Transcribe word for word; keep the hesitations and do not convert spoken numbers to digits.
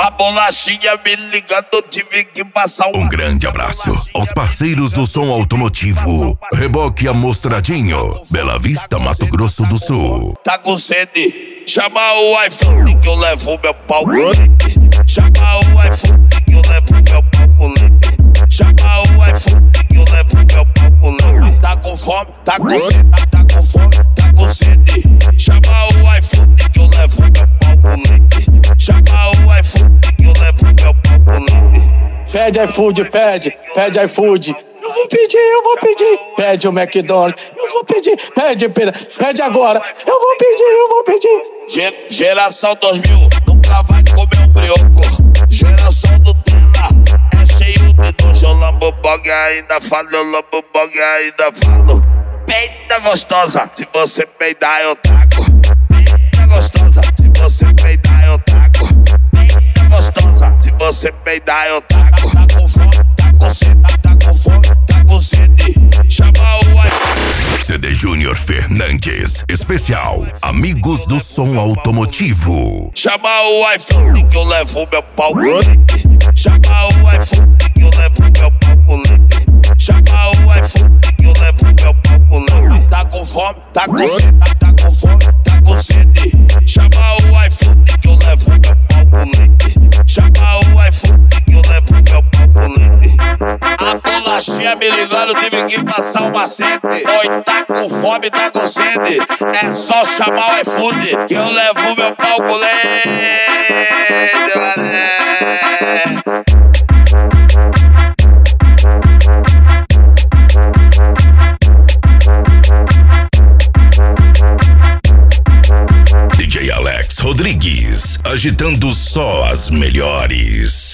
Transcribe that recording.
A bolachinha me ligando, tive que passar um. Um grande abraço aos parceiros do som automotivo. Reboque Amostradinho, Bela Vista, Mato Grosso do Sul. Tá com sede? Chama o iPhone que eu levo meu pau com leite. Chama o iPhone que eu levo meu pau com leite. Chama o iPhone que eu levo meu pau com leite. Tá com fome, tá com sede, tá com fome, tá com sede. Chama o iPhone que eu levo meu pau com leite. Chama o iPhone que eu levo meu pau com leite. Pede iFood, pede, pede iFood. Eu vou pedir, eu vou pedir. Pede o McDonald's, eu vou pedir. Pede, pede, pede agora. Eu vou pedir, eu vou pedir. Ge- Geração dois mil, nunca vai comer um brioco. Geração do Tela, é cheio de nojo. Eu lambo bog ainda falo, eu lambo bog ainda falo. Peida gostosa, se você peidar eu taco. Peida gostosa, se você peidar eu taco. Peida gostosa, se você peidar eu taco. Tá com fome, tá com sede, tá com fome, tá com sede. Chama o iPhone. C D Júnior Fernandes, especial Amigos do Som Automotivo. Chama o iPhone que eu levo meu pau com leite. Chama o iPhone que eu levo meu pau com leite. Chama o iPhone que eu levo meu pau com leite. Tá com fome, tá com sede, tá com fome, tá com sede. Chama o iPhone que eu levo meu pau com leite. Chama o iPhone que eu levo meu pau com leite. A bolachinha me ligando, tive que passar o macete. Oi, tá com fome, tá com sede. É só chamar o iPhone que eu levo meu pau com leite, mané. D J Alex Rodrigues, agitando só as melhores.